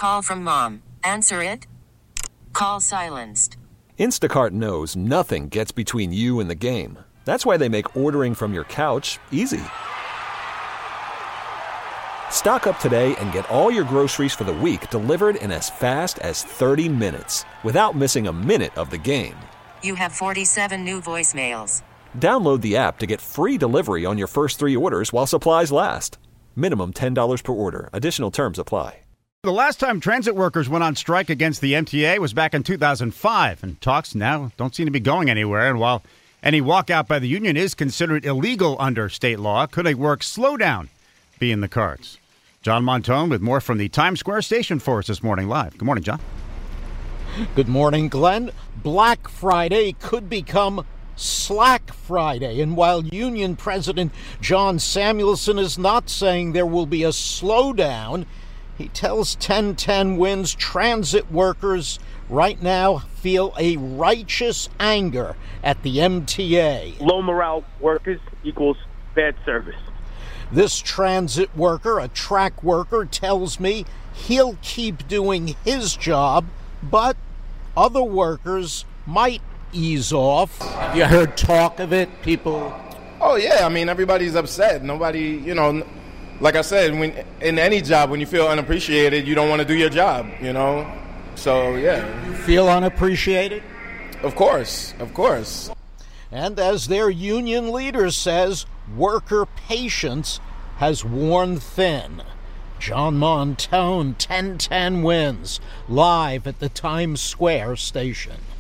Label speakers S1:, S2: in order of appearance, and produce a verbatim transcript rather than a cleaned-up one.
S1: call from mom. Answer it. Call silenced.
S2: Instacart knows nothing gets between you and the game. That's why they make ordering from your couch easy. Stock up today and get all your groceries for the week delivered in as fast as thirty minutes without missing a minute of the game.
S1: You have forty-seven new voicemails.
S2: Download the app to get free delivery on your first three orders while supplies last. Minimum ten dollars per order. Additional terms apply.
S3: The last time transit workers went on strike against the M T A was back in two thousand five, and talks now don't seem to be going anywhere. And while any walkout by the union is considered illegal under state law, could a work slowdown be in the cards? John Montone with more from the Times Square station for us this morning live. Good morning, John.
S4: Good morning, Glenn. Black Friday could become Slack Friday. And while Union President John Samuelson is not saying there will be a slowdown, he tells ten ten Wins transit workers right now feel a righteous anger at the M T A.
S5: Low morale workers equals bad service.
S4: This transit worker, a track worker, tells me he'll keep doing his job, but other workers might ease off. Have you heard talk of it? People...
S6: Oh, yeah. I mean, everybody's upset. Nobody, you know, like I said, when in any job, when you feel unappreciated, you don't want to do your job, you know? So, yeah.
S4: You feel unappreciated?
S6: Of course. Of course.
S4: And as their union leader says, worker patience has worn thin. John Montone, ten ten Wins, live at the Times Square station.